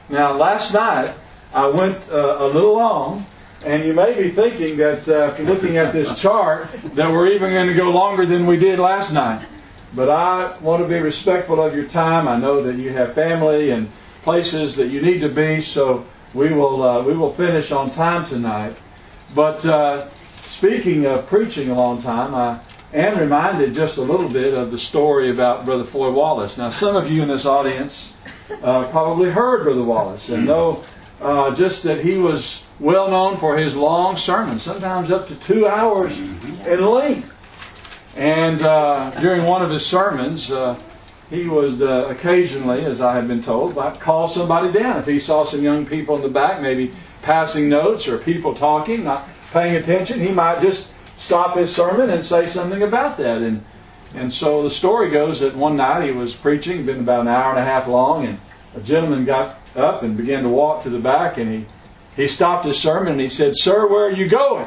Now, last night, I went a little long, and you may be thinking that after looking at this chart, that we're even going to go longer than we did last night. But I want to be respectful of your time. I know that you have family and places that you need to be, so we will finish on time tonight. But speaking of preaching a long time, I am reminded just a little bit of the story about Brother Floyd Wallace. Now, some of you in this audience probably heard Brother Wallace and know just that he was well known for his long sermons, sometimes up to 2 hours in length. And during one of his sermons, he was occasionally, as I have been told, might call somebody down. If he saw some young people in the back, maybe passing notes or people talking, not paying attention, he might just stop his sermon and say something about that. And so the story goes that one night he was preaching, been about an hour and a half long, and a gentleman got up and began to walk to the back, and he stopped his sermon and he said, "Sir, where are you going?"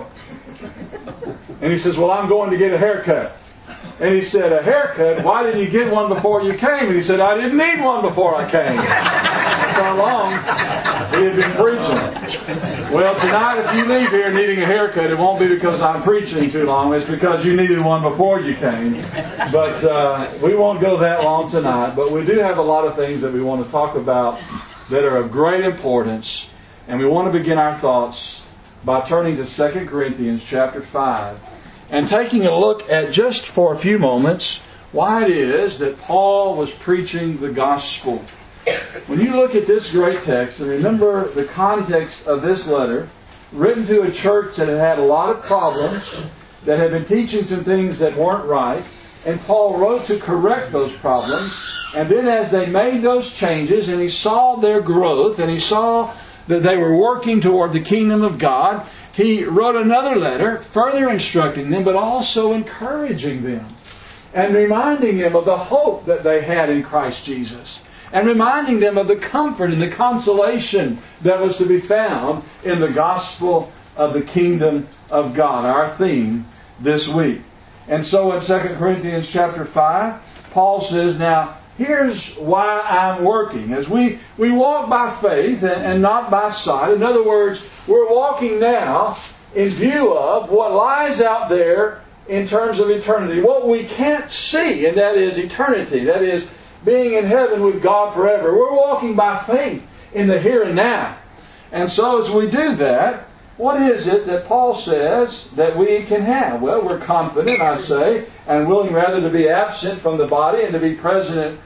And he says, "Well, I'm going to get a haircut." And he said, "A haircut? Why didn't you get one before you came?" And he said, "I didn't need one before I came." That's how long he had been preaching. Well, tonight if you leave here needing a haircut, it won't be because I'm preaching too long. It's because you needed one before you came. But we won't go that long tonight. But we do have a lot of things that we want to talk about that are of great importance. And we want to begin our thoughts by turning to 2 Corinthians chapter 5 and taking a look at, just for a few moments, why it is that Paul was preaching the gospel. When you look at this great text, and remember the context of this letter, written to a church that had had a lot of problems, that had been teaching some things that weren't right, and Paul wrote to correct those problems, and then as they made those changes, and he saw their growth, and he saw that they were working toward the kingdom of God, he wrote another letter, further instructing them, but also encouraging them, and reminding them of the hope that they had in Christ Jesus, and reminding them of the comfort and the consolation that was to be found in the gospel of the kingdom of God, our theme this week. And so in 2 Corinthians chapter 5, Paul says, now, here's why I'm working. As we walk by faith and not by sight. In other words, we're walking now in view of what lies out there in terms of eternity. What we can't see, and that is eternity. That is being in heaven with God forever. We're walking by faith in the here and now. And so as we do that, what is it that Paul says that we can have? Well, we're confident, I say, and willing rather to be absent from the body and to be present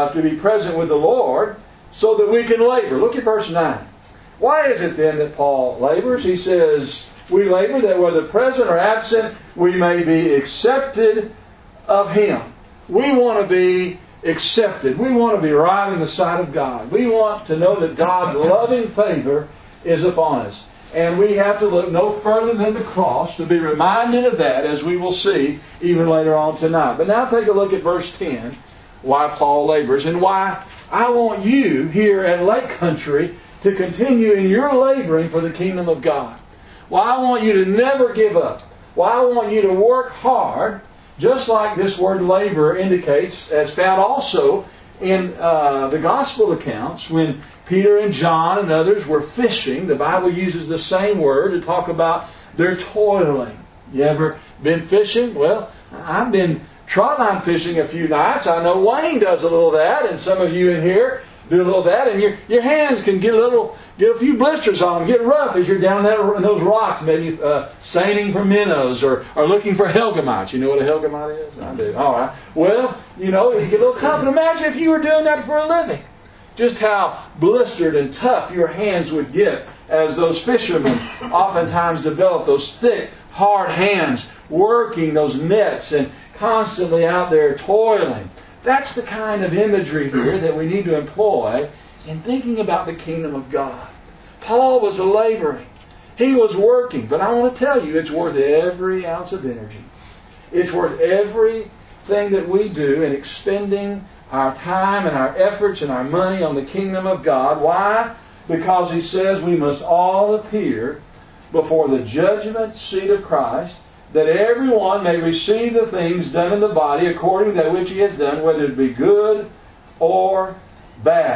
with the Lord, so that we can labor. Look at verse 9. Why is it then that Paul labors? He says, we labor that whether present or absent, we may be accepted of Him. We want to be accepted. We want to be right in the sight of God. We want to know that God's loving favor is upon us. And we have to look no further than the cross to be reminded of that, as we will see even later on tonight. But now take a look at verse 10, why Paul labors, and why I want you here at Lake Country to continue in your laboring for the kingdom of God. Why I want you to never give up. Why I want you to work hard, just like this word labor indicates, as found also in the gospel accounts, when Peter and John and others were fishing, the Bible uses the same word to talk about their toiling. You ever been fishing? Well, I've been trotline fishing a few nights. I know Wayne does a little of that, and some of you in here do a little of that, and your hands can get a few blisters on them, get rough as you're down there in those rocks, maybe seining for minnows or looking for helgamites. You know what a helgamite is? I do. All right. Well, you get a little tough. And imagine if you were doing that for a living. Just how blistered and tough your hands would get as those fishermen oftentimes develop those thick, hard hands working those nets and constantly out there toiling. That's the kind of imagery here that we need to employ in thinking about the kingdom of God. Paul was laboring. He was working. But I want to tell you, it's worth every ounce of energy. It's worth everything that we do in expending our time and our efforts and our money on the kingdom of God. Why? Because he says we must all appear before the judgment seat of Christ, that everyone may receive the things done in the body according to that which he has done, whether it be good or bad.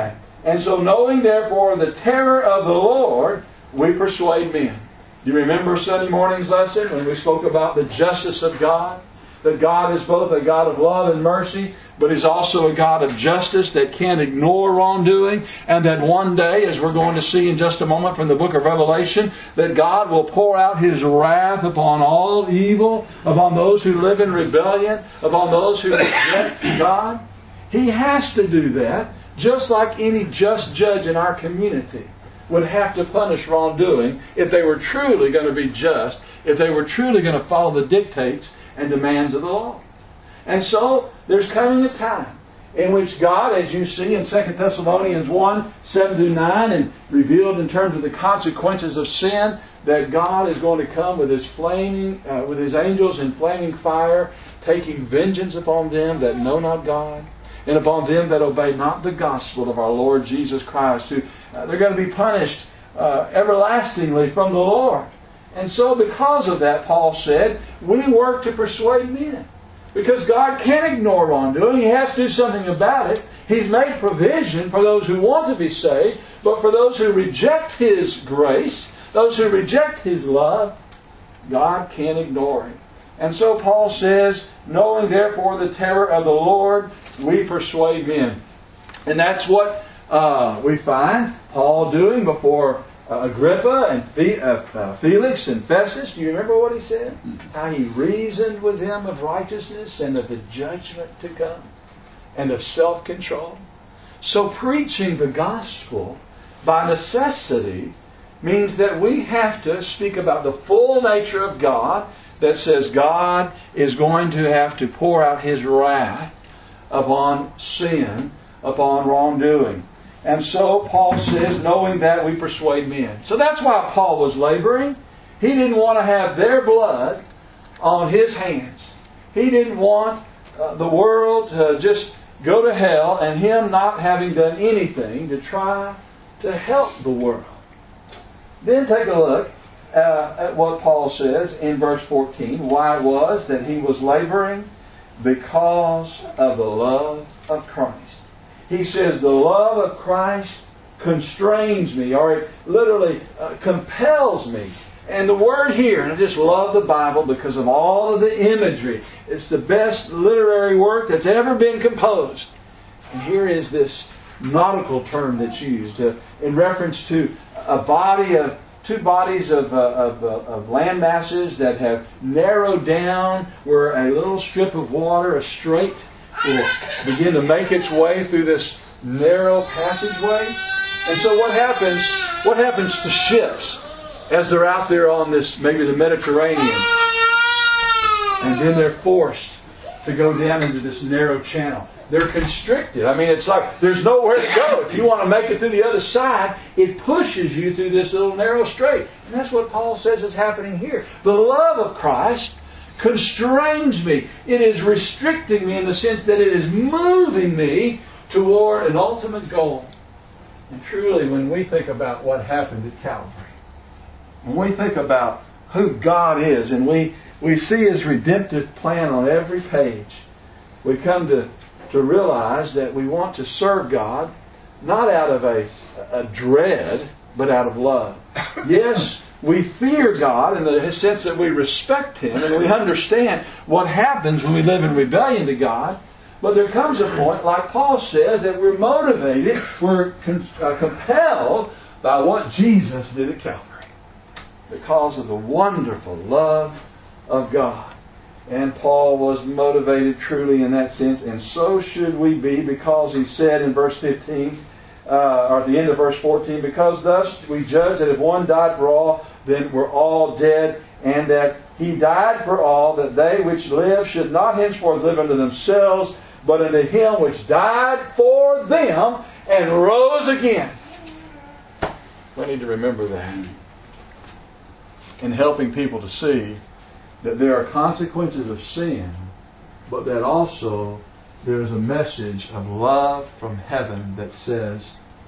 And so knowing therefore the terror of the Lord, we persuade men. Do you remember Sunday morning's lesson when we spoke about the justice of God? That God is both a God of love and mercy, but He's also a God of justice that can't ignore wrongdoing. And that one day, as we're going to see in just a moment from the book of Revelation, that God will pour out His wrath upon all evil, upon those who live in rebellion, upon those who reject God. He has to do that, just like any just judge in our community would have to punish wrongdoing if they were truly going to be just, if they were truly going to follow the dictates and demands of the law. And so, there's coming a time in which God, as you see in 2 Thessalonians 1, 7-9, and revealed in terms of the consequences of sin, that God is going to come with His angels in flaming fire, taking vengeance upon them that know not God, and upon them that obey not the gospel of our Lord Jesus Christ, who they're going to be punished everlastingly from the Lord. And so because of that, Paul said, we work to persuade men. Because God can't ignore wrongdoing. He has to do something about it. He's made provision for those who want to be saved, but for those who reject His grace, those who reject His love, God can't ignore it. And so Paul says, knowing therefore the terror of the Lord, we persuade men. And that's what we find Paul doing before Agrippa and Felix and Festus. Do you remember what he said? How he reasoned with them of righteousness and of the judgment to come and of self-control. So preaching the gospel by necessity means that we have to speak about the full nature of God, that says God is going to have to pour out His wrath upon sin, upon wrongdoing. And so Paul says, knowing that we persuade men. So that's why Paul was laboring. He didn't want to have their blood on his hands. He didn't want the world to just go to hell and him not having done anything to try to help the world. Then take a look at what Paul says in verse 14, why it was that he was laboring because of the love of Christ. He says, the love of Christ constrains me, or it literally compels me. And the word here, and I just love the Bible because of all of the imagery. It's the best literary work that's ever been composed. And here is this nautical term that's used in reference to two bodies of land masses that have narrowed down where a little strip of water, a strait, will begin to make its way through this narrow passageway. And so what happens to ships as they're out there on this, maybe the Mediterranean, and then they're forced to go down into this narrow channel? They're constricted. I mean, it's like there's nowhere to go. If you want to make it through the other side, it pushes you through this little narrow strait. And that's what Paul says is happening here. The love of Christ constrains me. It is restricting me in the sense that it is moving me toward an ultimate goal. And truly, when we think about what happened at Calvary, when we think about who God is, and we see His redemptive plan on every page, we come to realize that we want to serve God not out of a dread, but out of love. Yes, we fear God in the sense that we respect Him and we understand what happens when we live in rebellion to God. But there comes a point, like Paul says, that we're motivated, we're compelled by what Jesus did at Calvary because of the wonderful love of God. And Paul was motivated truly in that sense, and so should we be, because he said in verse 15, or at the end of verse 14, because thus we judge that if one died for all, then we're all dead, and that He died for all, that they which live should not henceforth live unto themselves, but unto Him which died for them and rose again. We need to remember that in helping people to see that there are consequences of sin, but that also there is a message of love from heaven that says,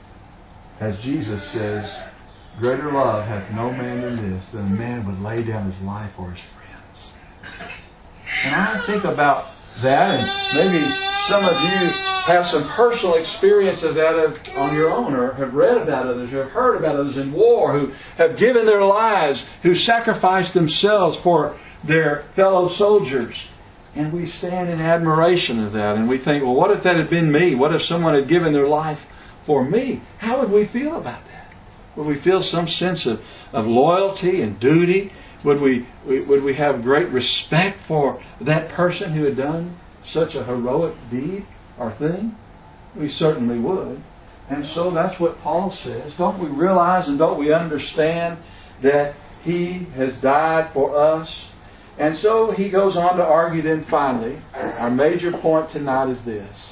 as Jesus says, greater love hath no man than this, that a man would lay down his life for his friends. And I think about that, and maybe some of you have some personal experience of that on your own, or have read about others, or heard about others in war who have given their lives, who sacrificed themselves for their fellow soldiers. And we stand in admiration of that. And we think, well, what if that had been me? What if someone had given their life for me? How would we feel about that? Would we feel some sense of loyalty and duty? Would we have great respect for that person who had done such a heroic deed or thing? We certainly would. And so that's what Paul says. Don't we realize and don't we understand that He has died for us? And so he goes on to argue then finally, our major point tonight is this.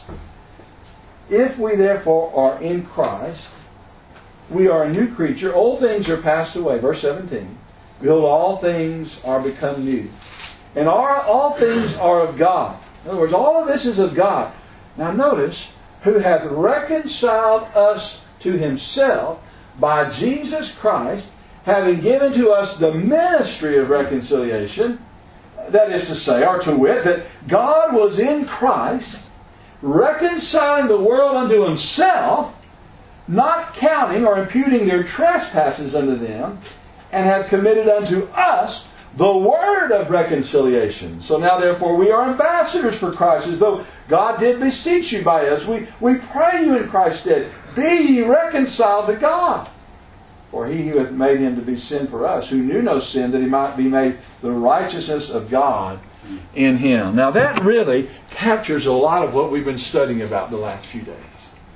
If we therefore are in Christ, we are a new creature. Old things are passed away. Verse 17. Behold, all things are become new. And all things are of God. In other words, all of this is of God. Now notice, who hath reconciled us to Himself by Jesus Christ, having given to us the ministry of reconciliation. That is to say, or to wit, that God was in Christ, reconciling the world unto Himself, not counting or imputing their trespasses unto them, and hath committed unto us the word of reconciliation. So now therefore we are ambassadors for Christ, as though God did beseech you by us. We pray you in Christ's stead, be ye reconciled to God. For He who hath made Him to be sin for us, who knew no sin, that He might be made the righteousness of God in Him. Now that really captures a lot of what we've been studying about the last few days.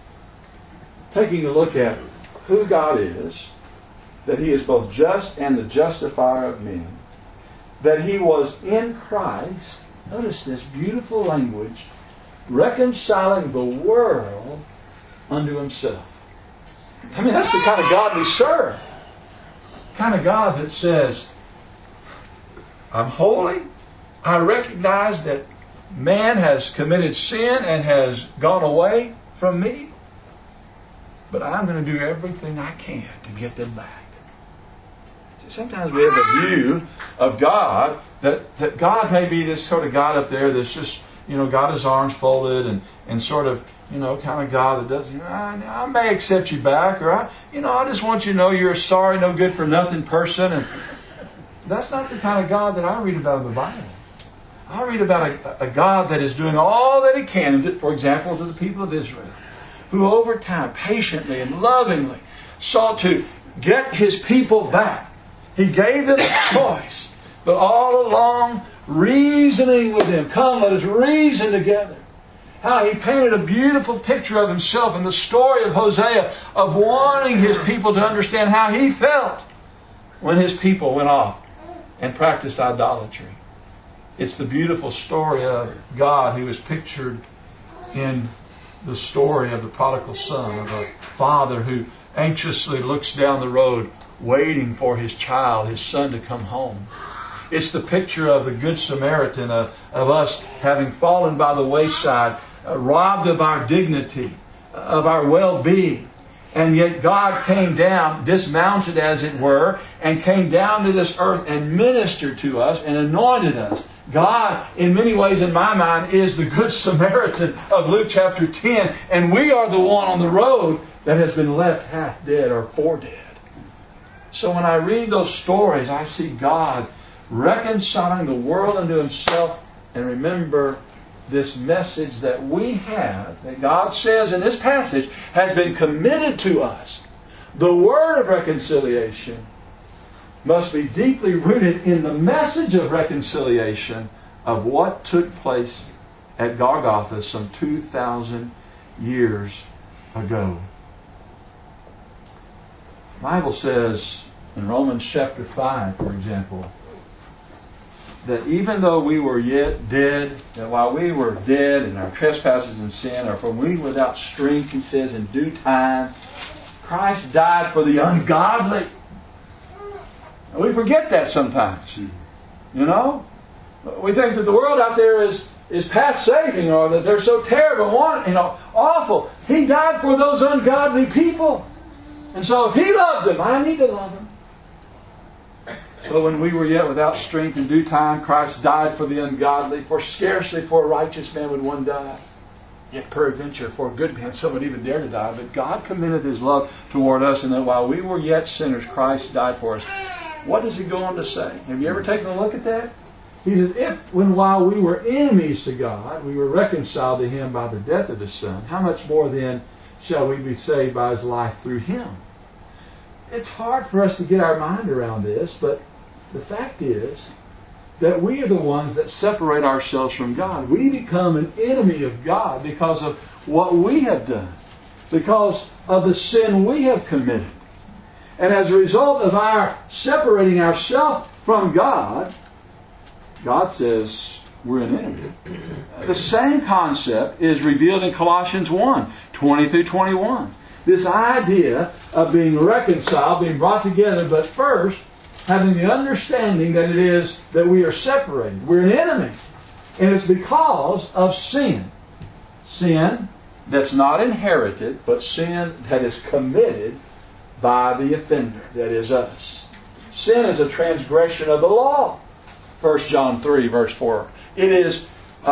Taking a look at who God is, that He is both just and the justifier of men, that He was in Christ, notice this beautiful language, reconciling the world unto Himself. I mean, that's the kind of God we serve. The kind of God that says, I'm holy. I recognize that man has committed sin and has gone away from me. But I'm going to do everything I can to get them back. See, sometimes we have a view of God that God may be this sort of God up there that's just, got His arms folded and sort of, kind of God that does, I may accept you back, or I just want you to know you're a sorry, no good for nothing person. And that's not the kind of God that I read about in the Bible. I read about a God that is doing all that He can, for example, to the people of Israel, who over time, patiently and lovingly, sought to get His people back. He gave them a choice, but all along reasoning with them. Come, let us reason together. How He painted a beautiful picture of Himself in the story of Hosea, of wanting His people to understand how He felt when His people went off and practiced idolatry. It's the beautiful story of God who is pictured in the story of the prodigal son, of a father who anxiously looks down the road waiting for his child, his son, to come home. It's the picture of the Good Samaritan, of us having fallen by the wayside, robbed of our dignity, of our well-being. And yet God came down, dismounted as it were, and came down to this earth and ministered to us and anointed us. God, in many ways in my mind, is the Good Samaritan of Luke chapter 10. And we are the one on the road that has been left half dead or for dead. So when I read those stories, I see God reconciling the world unto Himself. And remember this message that we have, that God says in this passage, has been committed to us. The word of reconciliation must be deeply rooted in the message of reconciliation of what took place at Golgotha some 2,000 years ago. The Bible says in Romans chapter 5, for example, that even though we were yet dead, that while we were dead in our trespasses and sin, or when we were without strength, he says, in due time, Christ died for the ungodly. And we forget that sometimes. We think that the world out there is past saving, or that they're so terrible, awful. He died for those ungodly people. And so if He loved them, I need to love them. So when we were yet without strength, in due time Christ died for the ungodly, for scarcely for a righteous man would one die. yet peradventure for a good man some would even dare to die. But God commendeth His love toward us, and that while we were yet sinners, Christ died for us. What does He go on to say? Have you ever taken a look at that? He says, if when while we were enemies to God, we were reconciled to Him by the death of His Son, how much more then shall we be saved by His life through Him? It's hard for us to get our mind around this, but the fact is that we are the ones that separate ourselves from God. We become an enemy of God because of what we have done, because of the sin we have committed. And as a result of our separating ourselves from God, God says we're an enemy. The same concept is revealed in Colossians 1:20 through 21. This idea of being reconciled, being brought together, but first having the understanding that it is that we are separated. We're an enemy. And it's because of sin. Sin that's not inherited, but sin that is committed by the offender, that is us. Sin is a transgression of the law. 1 John 3, verse 4. It is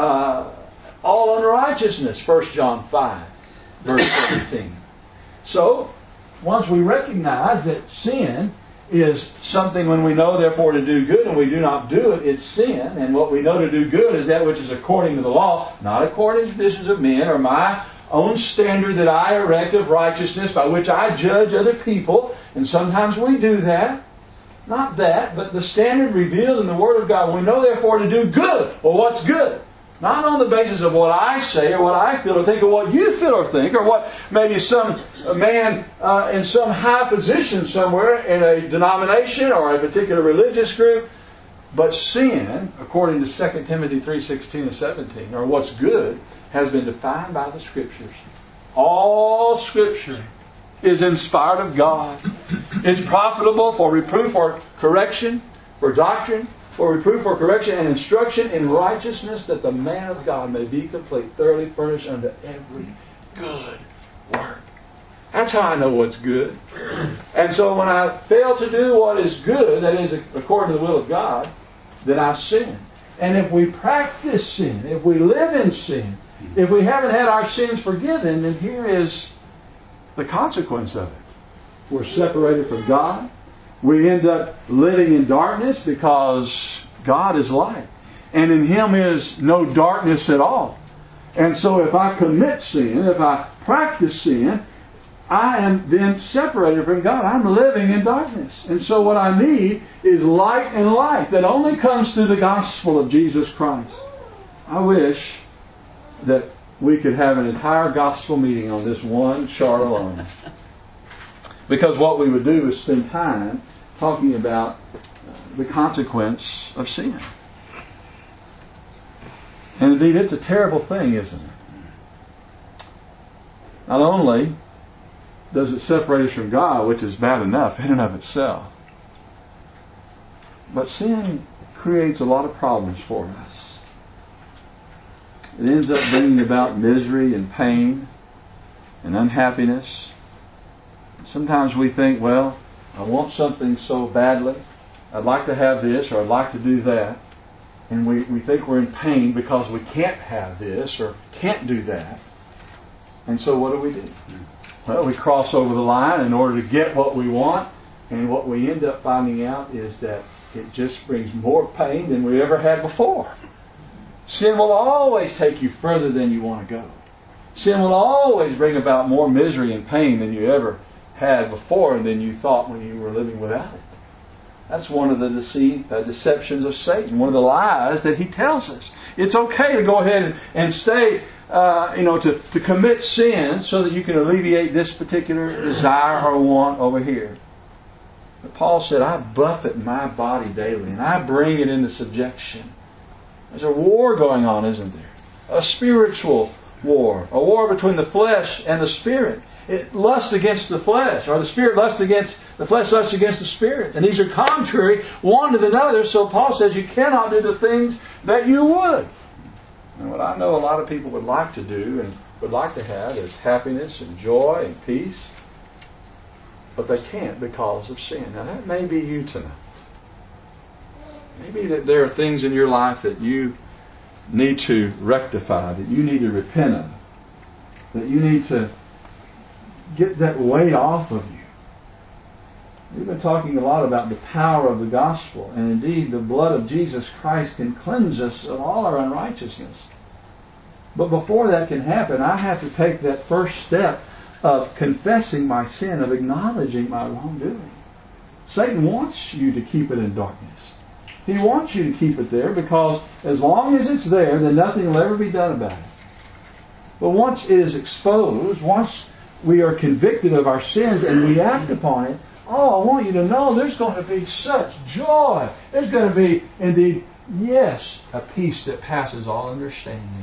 all unrighteousness. 1 John 5, verse 17. So, once we recognize that sin is something when we know therefore to do good and we do not do it, it's sin. And what we know to do good is that which is according to the law, not according to the traditions of men or my own standard that I erect of righteousness by which I judge other people. And sometimes we do that. Not that, but the standard revealed in the Word of God. We know therefore to do good. Well, what's good? Not on the basis of what I say or what I feel or think or what you feel or think or what maybe some man in some high position somewhere in a denomination or a particular religious group. But sin, according to 2 Timothy 3:16 and 17, or what's good, has been defined by the Scriptures. All Scripture is inspired of God. It's profitable for reproof, for correction, for doctrine, for reproof, for correction, and instruction in righteousness, that the man of God may be complete, thoroughly furnished unto every good work. That's how I know what's good. And so when I fail to do what is good, that is according to the will of God, then I sin. And if we practice sin, if we live in sin, if we haven't had our sins forgiven, then here is the consequence of it. We're separated from God. We end up living in darkness because God is light. And in Him is no darkness at all. And so if I commit sin, if I practice sin, I am then separated from God. I'm living in darkness. And so what I need is light and life that only comes through the gospel of Jesus Christ. I wish that we could have an entire gospel meeting on this one chart alone. Because what we would do is spend time talking about the consequence of sin. And indeed, it's a terrible thing, isn't it? Not only does it separate us from God, which is bad enough in and of itself, but sin creates a lot of problems for us. It ends up bringing about misery and pain and unhappiness. Sometimes we think, well, I want something so badly. I'd like to have this or I'd like to do that. And we think we're in pain because we can't have this or can't do that. And so what do? Well, we cross over the line in order to get what we want. And what we end up finding out is that it just brings more pain than we ever had before. Sin will always take you further than you want to go. Sin will always bring about more misery and pain than you ever had before and than you thought when you were living without it. That's one of the deceptions of Satan. One of the lies that he tells us. It's okay to go ahead and stay, to commit sin so that you can alleviate this particular desire or want over here. But Paul said, I buffet my body daily and I bring it into subjection. There's a war going on, isn't there? A spiritual war. A war between the flesh and the spirit. It lusts against the flesh, or the spirit lusts against the flesh, lusts against the spirit. And these are contrary one to another. So Paul says you cannot do the things that you would. And what I know a lot of people would like to do and would like to have is happiness and joy and peace. But they can't because of sin. Now that may be you tonight. Maybe that there are things in your life that you need to rectify, that you need to repent of. that you need to get that weight off of you. We've been talking a lot about the power of the gospel, and indeed the blood of Jesus Christ can cleanse us of all our unrighteousness. But before that can happen, I have to take that first step of confessing my sin, of acknowledging my wrongdoing. Satan wants you to keep it in darkness. He wants you to keep it there because as long as it's there, then nothing will ever be done about it. But once it is exposed, once we are convicted of our sins and we act upon it, I want you to know there's going to be such joy. There's going to be, indeed, yes, a peace that passes all understanding.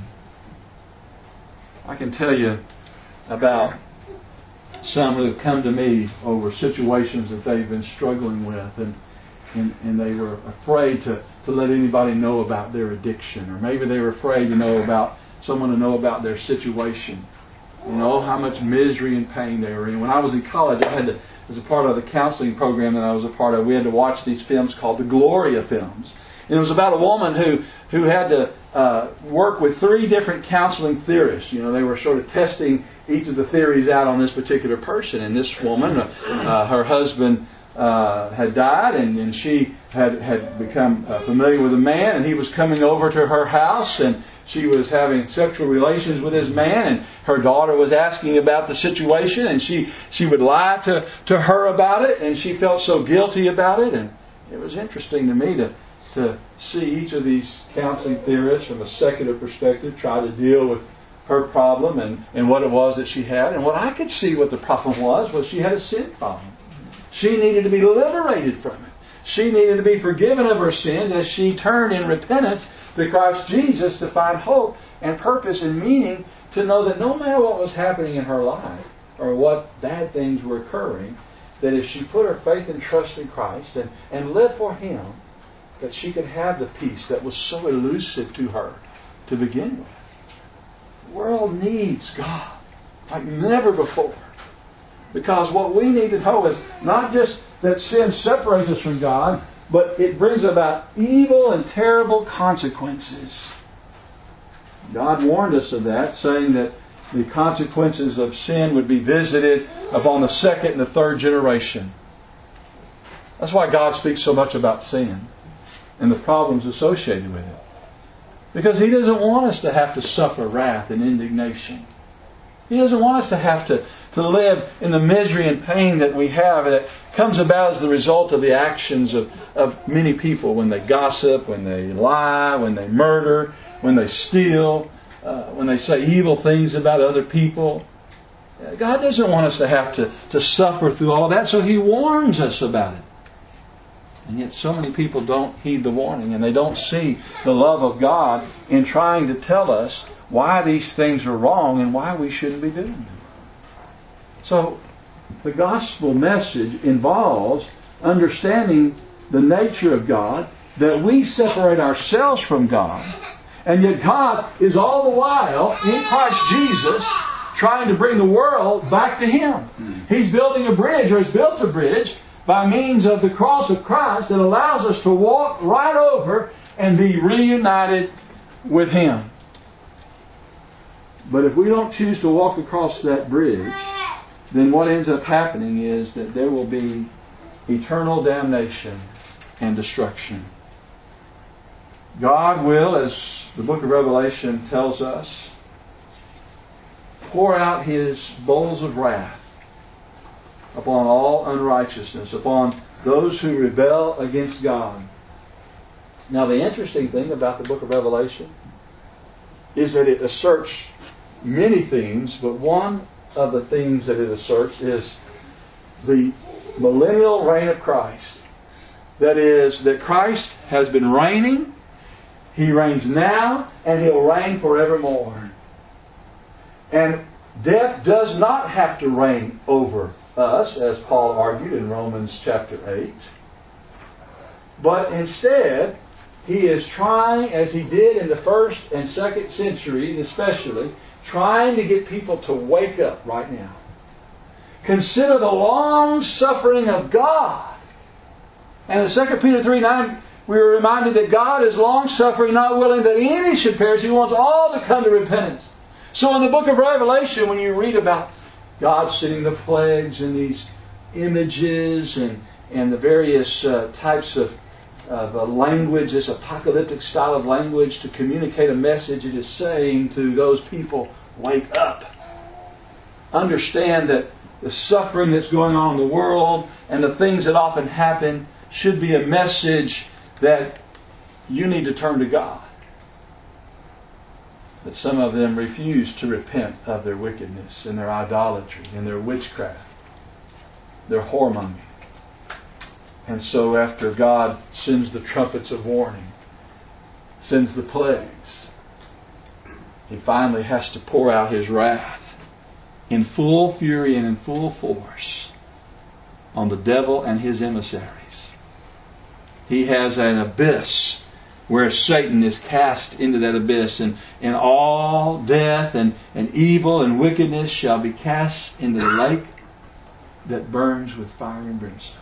I can tell you about some who have come to me over situations that they've been struggling with, and they were afraid to let anybody know about their addiction, or maybe they were afraid to know about someone to know about their situation. How much misery and pain they were in. When I was in college, I had to, as a part of the counseling program that I was a part of, we had to watch these films called the Gloria films. And it was about a woman who had to work with 3 different counseling theorists. They were sort of testing each of the theories out on this particular person. And this woman, her husband had died, and she had become familiar with a man, and he was coming over to her house, and she was having sexual relations with his man, and her daughter was asking about the situation, and she would lie to her about it, and she felt so guilty about it. And it was interesting to me to see each of these counseling theorists from a secular perspective try to deal with her problem and what it was that she had. And what I could see what the problem was she had a sin problem. She needed to be liberated from it. She needed to be forgiven of her sins as she turned in repentance to Christ Jesus to find hope and purpose and meaning, to know that no matter what was happening in her life or what bad things were occurring, that if she put her faith and trust in Christ and lived for Him, that she could have the peace that was so elusive to her to begin with. The world needs God like never before. Because what we need to know is not just that sin separates us from God, but it brings about evil and terrible consequences. God warned us of that, saying that the consequences of sin would be visited upon the 2nd and the 3rd generation. That's why God speaks so much about sin and the problems associated with it. Because He doesn't want us to have to suffer wrath and indignation. He doesn't want us to have to live in the misery and pain that we have that comes about as the result of the actions of many people when they gossip, when they lie, when they murder, when they steal, when they say evil things about other people. God doesn't want us to have to suffer through all of that, so He warns us about it. And yet so many people don't heed the warning, and they don't see the love of God in trying to tell us why these things are wrong and why we shouldn't be doing them. So the gospel message involves understanding the nature of God, that we separate ourselves from God, and yet God is all the while in Christ Jesus trying to bring the world back to Him. He's building a bridge, or has built a bridge by means of the cross of Christ that allows us to walk right over and be reunited with Him. But if we don't choose to walk across that bridge, then what ends up happening is that there will be eternal damnation and destruction. God will, as the book of Revelation tells us, pour out His bowls of wrath upon all unrighteousness, upon those who rebel against God. Now, the interesting thing about the book of Revelation is that it asserts many things, but one of the things that it asserts is the millennial reign of Christ. That is, that Christ has been reigning, He reigns now, and He'll reign forevermore. And death does not have to reign over us, as Paul argued in Romans chapter 8. But instead, he is trying, as he did in the 1st and 2nd centuries especially, trying to get people to wake up right now. Consider the long suffering of God. And in 2 Peter 3:9, we are reminded that God is long suffering, not willing that any should perish. He wants all to come to repentance. So in the book of Revelation, when you read about God sending the plagues and these images and the various types of language, this apocalyptic style of language to communicate a message, it is saying to those people, wake up. Understand that the suffering that's going on in the world and the things that often happen should be a message that you need to turn to God. But some of them refuse to repent of their wickedness and their idolatry and their witchcraft, their whoremongering. And so after God sends the trumpets of warning, sends the plagues, He finally has to pour out His wrath in full fury and in full force on the devil and his emissaries. He has an abyss where Satan is cast into that abyss, and all death and evil and wickedness shall be cast into the lake that burns with fire and brimstone,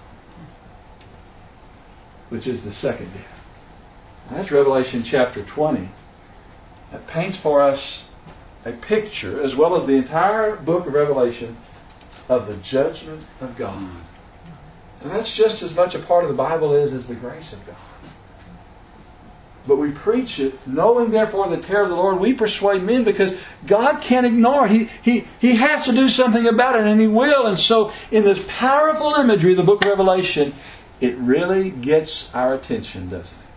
which is the second death. That's Revelation chapter 20. That paints for us a picture, as well as the entire book of Revelation, of the judgment of God. And that's just as much a part of the Bible as the grace of God. But we preach it, knowing therefore the terror of the Lord, we persuade men, because God can't ignore it. He has to do something about it, and He will. And so in this powerful imagery of the book of Revelation, it really gets our attention, doesn't it?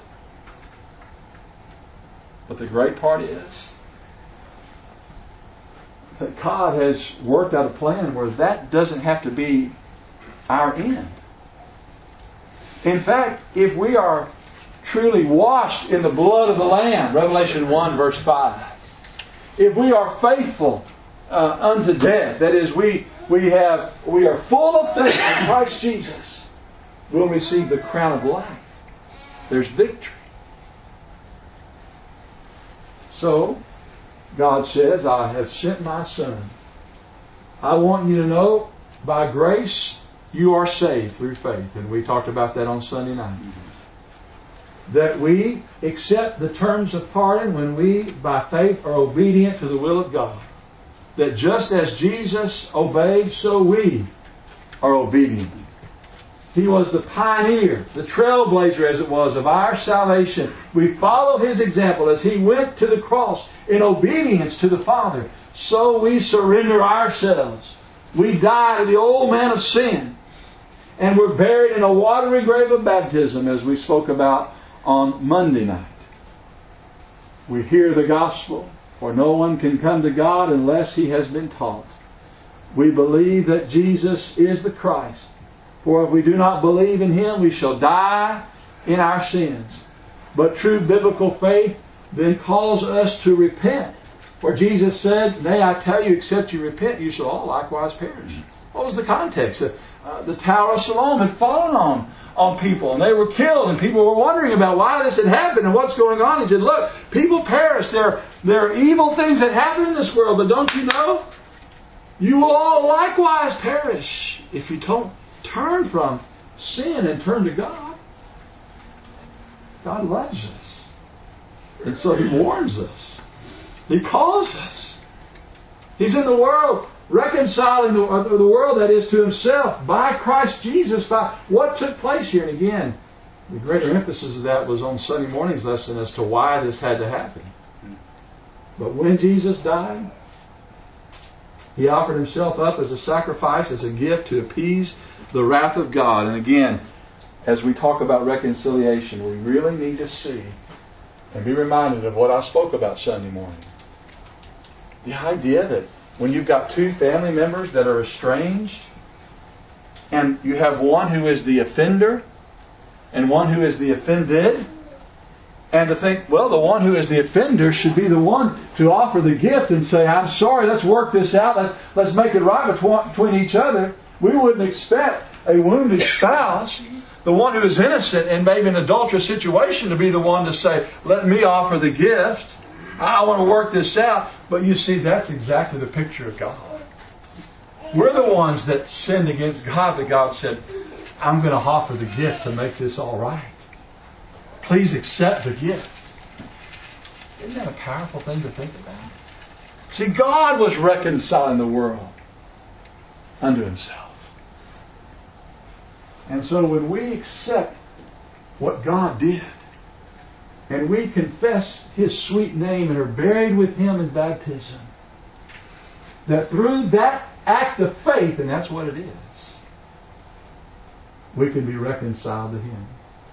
But the great part is that God has worked out a plan where that doesn't have to be our end. In fact, if we are truly washed in the blood of the Lamb, Revelation 1 verse 5, if we are faithful unto death, that is, we are full of faith in Christ Jesus, we'll receive the crown of life. There's victory. So, God says, I have sent my Son. I want you to know, by grace, you are saved through faith. And we talked about that on Sunday night. That we accept the terms of pardon when we, by faith, are obedient to the will of God. That just as Jesus obeyed, so we are obedient. He was the pioneer, the trailblazer, as it was, of our salvation. We follow His example as He went to the cross in obedience to the Father. So we surrender ourselves. We die to the old man of sin. And we're buried in a watery grave of baptism, as we spoke about on Monday night. We hear the gospel, for no one can come to God unless he has been taught. We believe that Jesus is the Christ. For if we do not believe in Him, we shall die in our sins. But true biblical faith then calls us to repent. For Jesus said, nay, I tell you, except you repent, you shall all likewise perish. What was the context? The Tower of Siloam had fallen on people, and they were killed, and people were wondering about why this had happened and what's going on. He said, look, people perish. There are evil things that happen in this world, but don't you know? You will all likewise perish if you don't turn from sin and turn to God. God loves us. And so He warns us. He calls us. He's in the world, reconciling the world, that is, to Himself by Christ Jesus, by what took place here. And again, the greater emphasis of that was on Sunday morning's lesson as to why this had to happen. But when Jesus died, He offered Himself up as a sacrifice, as a gift to appease the wrath of God. And again, as we talk about reconciliation, we really need to see and be reminded of what I spoke about Sunday morning. The idea that when you've got two family members that are estranged, and you have one who is the offender and one who is the offended, and to think, well, the one who is the offender should be the one to offer the gift and say, I'm sorry, let's work this out, let's make it right between each other. We wouldn't expect a wounded spouse, the one who is innocent and maybe in an adulterous situation, to be the one to say, let me offer the gift. I want to work this out. But you see, that's exactly the picture of God. We're the ones that sinned against God, that God said, I'm going to offer the gift to make this all right. Please accept the gift. Isn't that a powerful thing to think about? See, God was reconciling the world unto Himself. And so when we accept what God did, and we confess His sweet name and are buried with Him in baptism, that through that act of faith, and that's what it is, we can be reconciled to Him.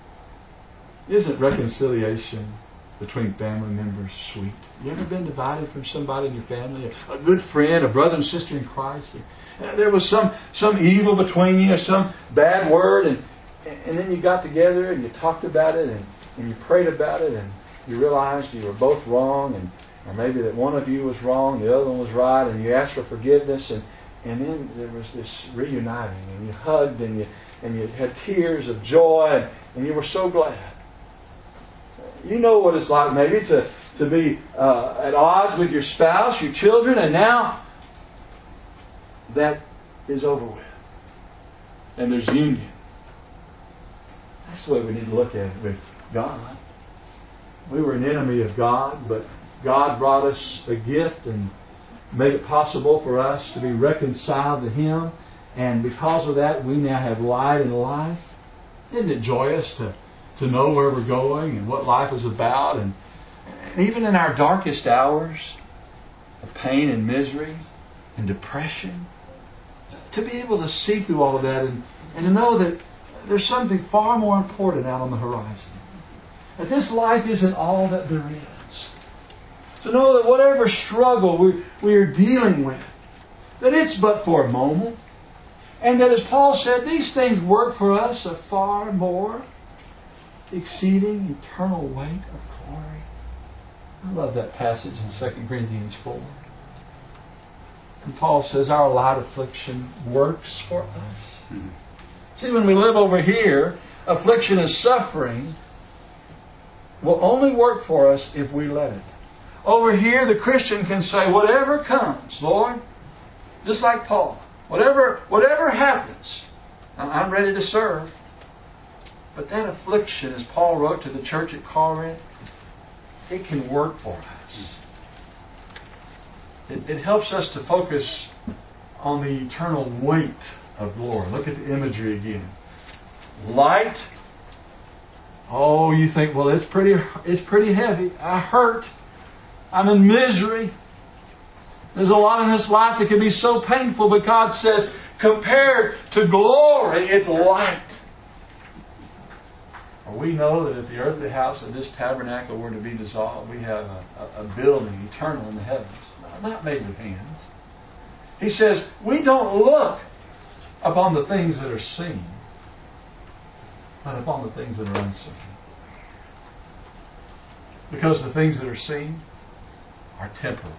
Isn't reconciliation between family members sweet? You ever been divided from somebody in your family? A good friend, a brother and sister in Christ? There was some evil between you, some bad word, and then you got together and you talked about it and you prayed about it and you realized you were both wrong, or maybe that one of you was wrong, the other one was right, and you asked for forgiveness, and then there was this reuniting, and you hugged and you had tears of joy, and you were so glad. You know what it's like maybe to be at odds with your spouse, your children, and now that is over with. And there's union. That's the way we need to look at it with God. We were an enemy of God, but God brought us a gift and made it possible for us to be reconciled to Him. And because of that, we now have light and life. Isn't it joyous to know where we're going and what life is about? And even in our darkest hours of pain and misery and depression, to be able to see through all of that and to know that there's something far more important out on the horizon. That this life isn't all that there is. To know that whatever struggle we are dealing with, that it's but for a moment. And that, as Paul said, these things work for us a far more exceeding eternal weight of glory. I love that passage in 2 Corinthians 4. And Paul says our light affliction works for us. Mm-hmm. See, when we live over here, affliction and suffering will only work for us if we let it. Over here, the Christian can say, whatever comes, Lord, just like Paul, whatever happens, I'm ready to serve. But that affliction, as Paul wrote to the church at Corinth, it can work for us. It helps us to focus on the eternal weight of glory. Look at the imagery again. Light. Oh, you think, well, it's pretty heavy. I hurt. I'm in misery. There's a lot in this life that can be so painful, but God says, compared to glory, it's light. We know that if the earthly house of this tabernacle were to be dissolved, we have a building eternal in the heavens, not made with hands. He says, we don't look upon the things that are seen, but upon the things that are unseen. Because the things that are seen are temporal.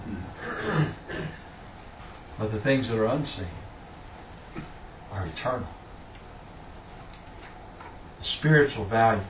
But the things that are unseen are eternal. The spiritual values.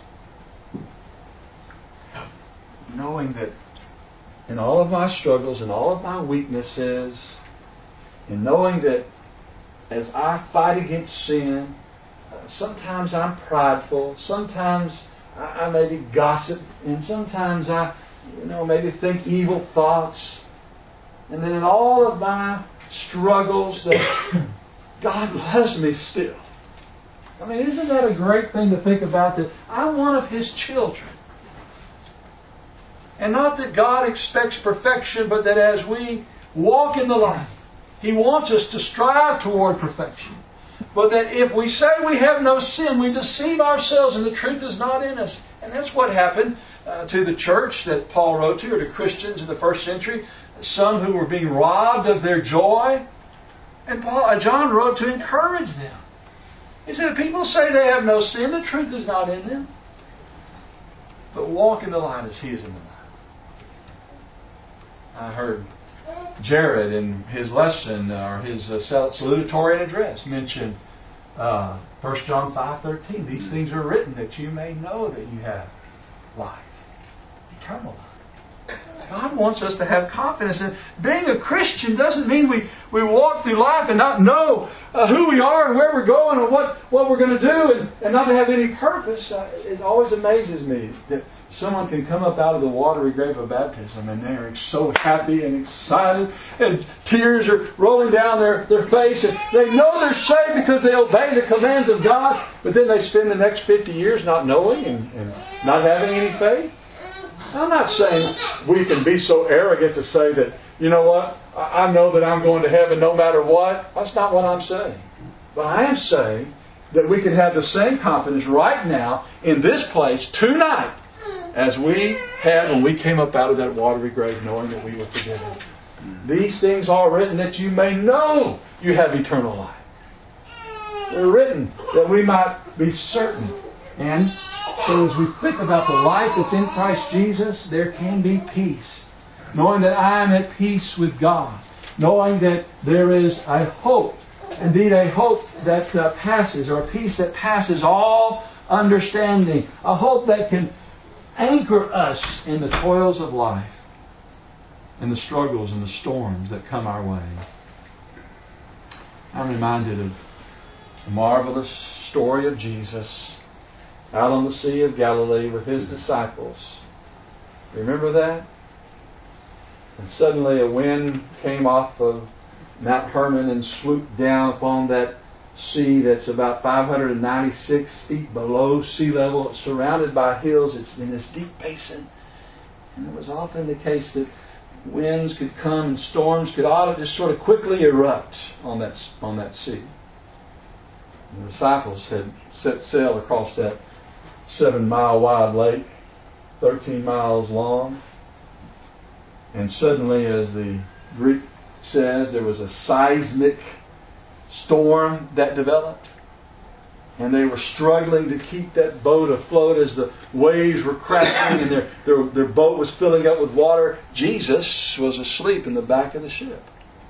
Knowing that in all of my struggles and all of my weaknesses, and knowing that as I fight against sin, sometimes I'm prideful, sometimes I maybe gossip, and sometimes I maybe think evil thoughts. And then in all of my struggles, that God loves me still. I mean, isn't that a great thing to think about, that I'm one of His children? And not that God expects perfection, but that as we walk in the light, He wants us to strive toward perfection. But that if we say we have no sin, we deceive ourselves and the truth is not in us. And that's what happened to the church that Paul wrote to, or to Christians in the first century. Some who were being robbed of their joy. And John wrote to encourage them. He said, if people say they have no sin, the truth is not in them. But walk in the light as He is in the light. I heard Jared in his lesson, or his salutatorian address, mention 1 John 5:13. These things are written that you may know that you have life, eternal life. God wants us to have confidence. And being a Christian doesn't mean we walk through life and not know who we are and where we're going and what we're going to do and not to have any purpose. It always amazes me that someone can come up out of the watery grave of baptism and they're so happy and excited and tears are rolling down their face and they know they're saved because they obey the commands of God, but then they spend the next 50 years not knowing and not having any faith. I'm not saying we can be so arrogant to say that, you know what, I know that I'm going to heaven no matter what. That's not what I'm saying. But I am saying that we can have the same confidence right now in this place tonight as we had when we came up out of that watery grave knowing that we were forgiven. These things are written that you may know you have eternal life. They're written that we might be certain. And so as we think about the life that's in Christ Jesus, there can be peace. Knowing that I am at peace with God. Knowing that there is a hope. Indeed, a hope that passes, or a peace that passes all understanding. A hope that can anchor us in the toils of life. And the struggles and the storms that come our way. I'm reminded of the marvelous story of Jesus out on the Sea of Galilee with His disciples. Remember that? And suddenly a wind came off of Mount Hermon and swooped down upon that sea that's about 596 feet below sea level. It's surrounded by hills. It's in this deep basin. And it was often the case that winds could come and storms could just sort of quickly erupt on that sea. And the disciples had set sail across that 7-mile wide lake, 13 miles long. And suddenly, as the Greek says, there was a seismic storm that developed. And they were struggling to keep that boat afloat as the waves were crashing and their boat was filling up with water. Jesus was asleep in the back of the ship.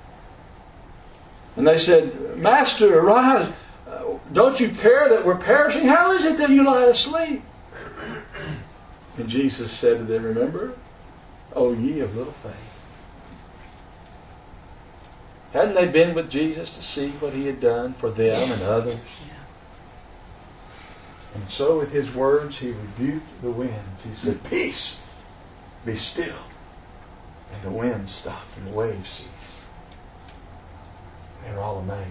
And they said, "Master, arise. Don't you care that we're perishing? How is it that you lie asleep?" And Jesus said to them, "Remember, O ye of little faith." Hadn't they been with Jesus to see what He had done for them and others? And so with His words, He rebuked the winds. He said, "Peace, be still." And the wind stopped and the waves ceased. They were all amazed.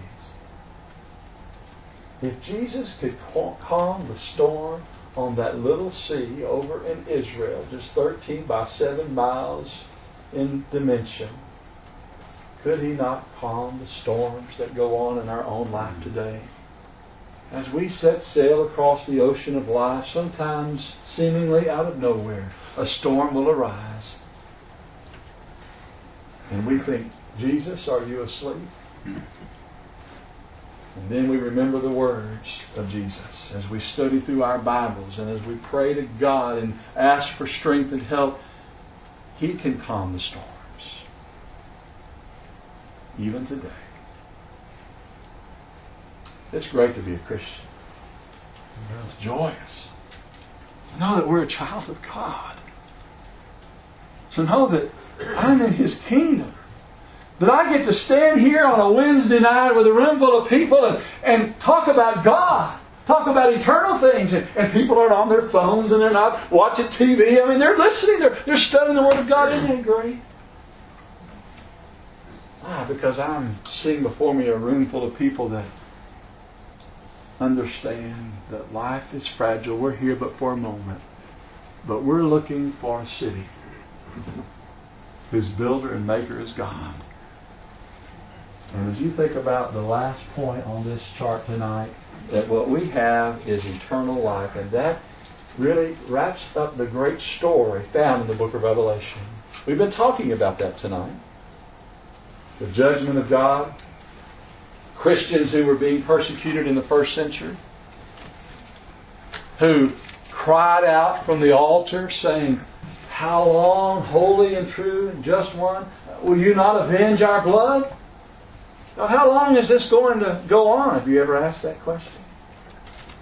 If Jesus could calm the storm on that little sea over in Israel, just 13 by 7 miles in dimension, could He not calm the storms that go on in our own life today? As we set sail across the ocean of life, sometimes seemingly out of nowhere, a storm will arise. And we think, "Jesus, are you asleep?" And then we remember the words of Jesus as we study through our Bibles and as we pray to God and ask for strength and help. He can calm the storms. Even today. It's great to be a Christian. It's joyous to know that we're a child of God. To know that I'm in His kingdom. That I get to stand here on a Wednesday night with a room full of people and talk about God. Talk about eternal things. And people aren't on their phones and they're not watching TV. I mean, they're listening. They're studying the Word of God. Isn't that great? Because I'm seeing before me a room full of people that understand that life is fragile. We're here but for a moment. But we're looking for a city whose builder and maker is God. And as you think about the last point on this chart tonight, that what we have is eternal life. And that really wraps up the great story found in the book of Revelation. We've been talking about that tonight. The judgment of God. Christians who were being persecuted in the first century. Who cried out from the altar saying, "How long, holy and true and just one, will you not avenge our blood?" Now, how long is this going to go on? Have you ever asked that question?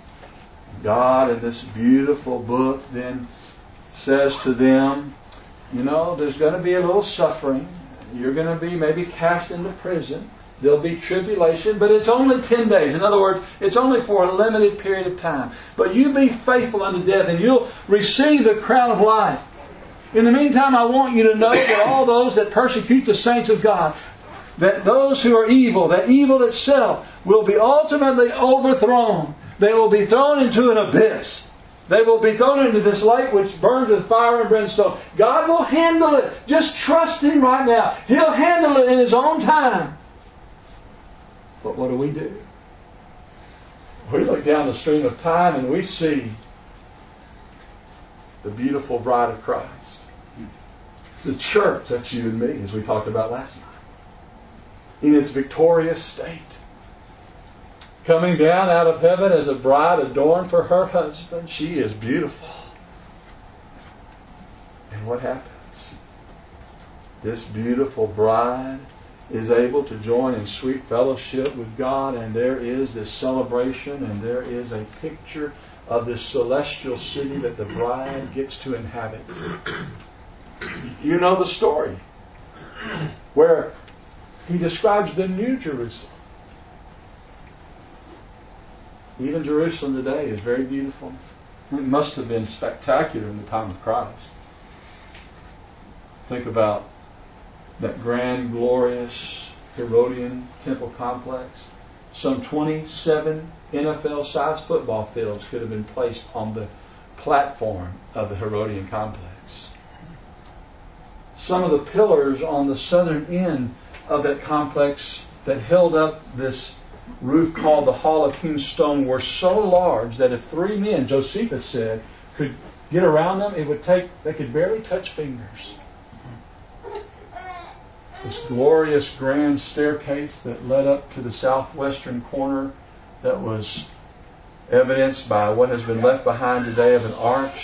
God in this beautiful book then says to them, there's going to be a little suffering. You're going to be maybe cast into prison. There'll be tribulation, but it's only 10 days. In other words, it's only for a limited period of time. But you be faithful unto death, and you'll receive the crown of life. In the meantime, I want you to know that all those that persecute the saints of God, that those who are evil, that evil itself, will be ultimately overthrown. They will be thrown into an abyss. They will be thrown into this lake which burns with fire and brimstone. God will handle it. Just trust Him right now. He'll handle it in His own time. But what do? We look down the stream of time and we see the beautiful bride of Christ. The church, that's you and me, as we talked about last night, in its victorious state. Coming down out of heaven as a bride adorned for her husband. She is beautiful. And what happens? This beautiful bride is able to join in sweet fellowship with God, and there is this celebration, and there is a picture of this celestial city that the bride gets to inhabit. You know the story where He describes the New Jerusalem. Even Jerusalem today is very beautiful. It must have been spectacular in the time of Christ. Think about that grand, glorious Herodian temple complex. Some 27 NFL-sized football fields could have been placed on the platform of the Herodian complex. Some of the pillars on the southern end of that complex that held up this roof called the Hall of Hewn Stone were so large that if 3 men, Josephus said, could get around them, they could barely touch fingers. This glorious grand staircase that led up to the southwestern corner that was evidenced by what has been left behind today of an arch.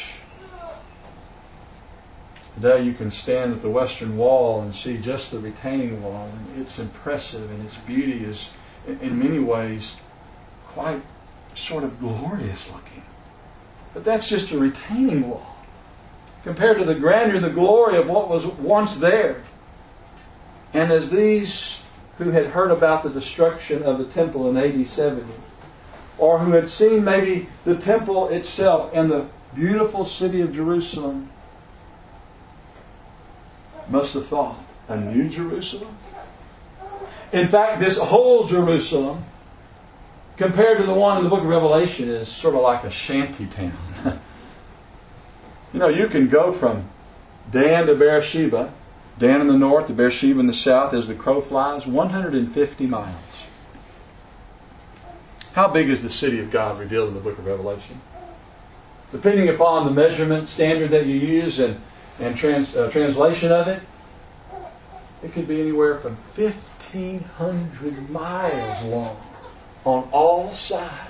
Today you can stand at the western wall and see just the retaining wall, and it's impressive, and its beauty is in many ways quite sort of glorious looking. But that's just a retaining wall compared to the grandeur, the glory of what was once there. And as these who had heard about the destruction of the temple in AD 70, or who had seen maybe the temple itself and the beautiful city of Jerusalem, must have thought, a new Jerusalem? In fact, this whole Jerusalem, compared to the one in the book of Revelation, is sort of like a shanty town. You can go from Dan to Beersheba, Dan in the north to Beersheba in the south, as the crow flies, 150 miles. How big is the city of God revealed in the book of Revelation? Depending upon the measurement standard that you use and translation of it, it could be anywhere from 1,500 miles long on all sides.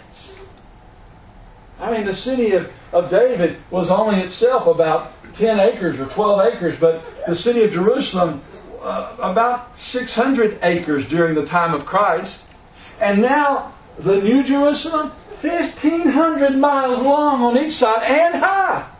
I mean, the city of David was only itself about 10 acres or 12 acres, but the city of Jerusalem about 600 acres during the time of Christ. And now the New Jerusalem, 1,500 miles long on each side and high.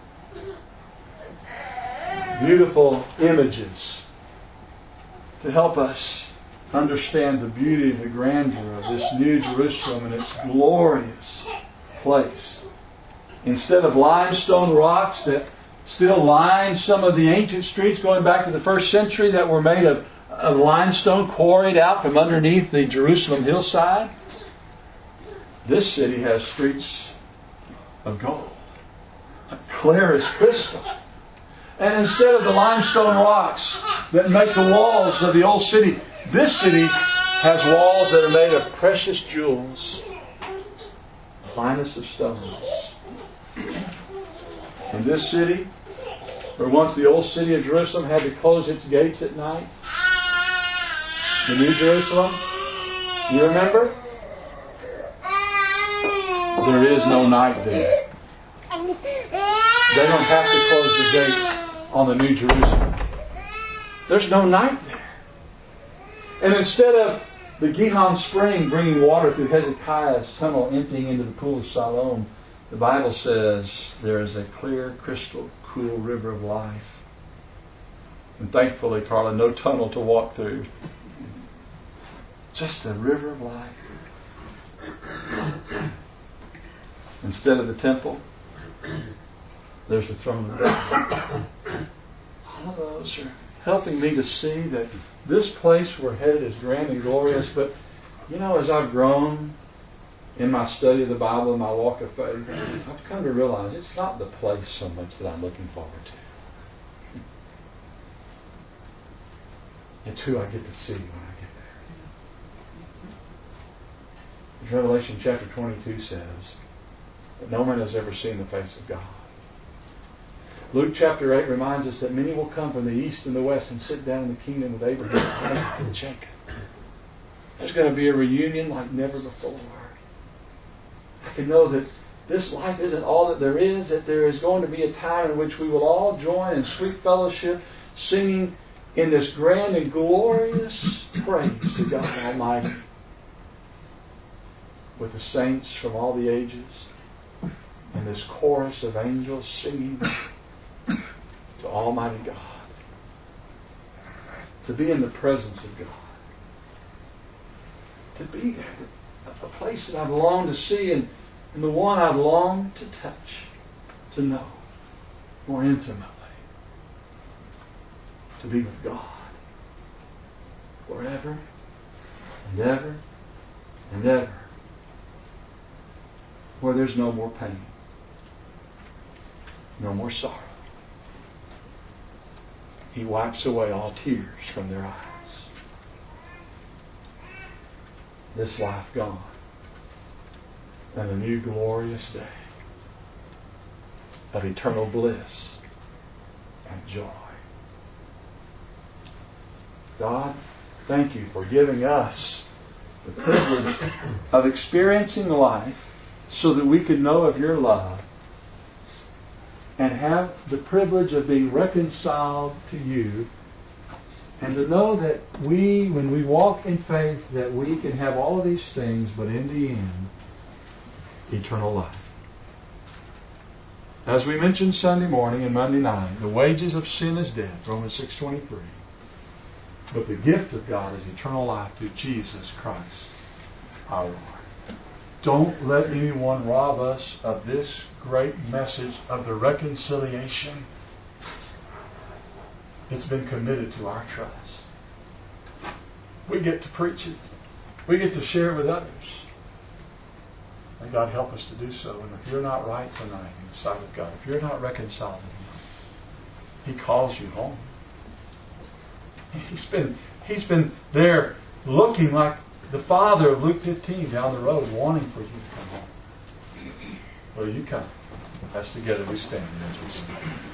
Beautiful images to help us understand the beauty and the grandeur of this New Jerusalem and its glorious place. Instead of limestone rocks that still line some of the ancient streets going back to the first century that were made of limestone quarried out from underneath the Jerusalem hillside, this city has streets of gold, clear as crystal. And instead of the limestone rocks that make the walls of the old city, this city has walls that are made of precious jewels, finest of stones. In this city, where once the old city of Jerusalem had to close its gates at night, the New Jerusalem, you remember? There is no night there. They don't have to close the gates on the New Jerusalem. There's no night there. And instead of the Gihon spring bringing water through Hezekiah's tunnel emptying into the pool of Siloam, the Bible says there is a clear, crystal, cool river of life And thankfully, Carla, no tunnel to walk through. Just a river of life. Instead of the temple, there's the throne of God. All of those are helping me to see that this place we're headed is grand and glorious. But, as I've grown in my study of the Bible and my walk of faith, I've come to realize it's not the place so much that I'm looking forward to. It's who I get to see when I get there. As Revelation chapter 22 says, that no man has ever seen the face of God. Luke chapter 8 reminds us that many will come from the east and the west and sit down in the kingdom with Abraham, Isaac, and Jacob. There's going to be a reunion like never before. I can know that this life isn't all that there is, that there is going to be a time in which we will all join in sweet fellowship, singing in this grand and glorious praise to God Almighty, with the saints from all the ages, and this chorus of angels singing to Almighty God. To be in the presence of God. To be there. A place that I've longed to see and the one I've longed to touch, to know more intimately. To be with God. Forever and ever and ever. Where there's no more pain. No more sorrow. He wipes away all tears from their eyes. This life gone. And a new glorious day of eternal bliss and joy. God, thank you for giving us the privilege of experiencing life so that we could know of your love and have the privilege of being reconciled to you, and to know that we, when we walk in faith, that we can have all of these things, but in the end, eternal life. As we mentioned Sunday morning and Monday night, the wages of sin is death, Romans 6:23. But the gift of God is eternal life through Jesus Christ our Lord. Don't let anyone rob us of this great message of the reconciliation. It's been committed to our trust. We get to preach it. We get to share it with others. May God help us to do so. And if you're not right tonight in the sight of God, if you're not reconciled to Him, He calls you home. He's been there looking like the father of Luke 15 down the road, wanting for you to come home. Will you come? As together we stand as we sing.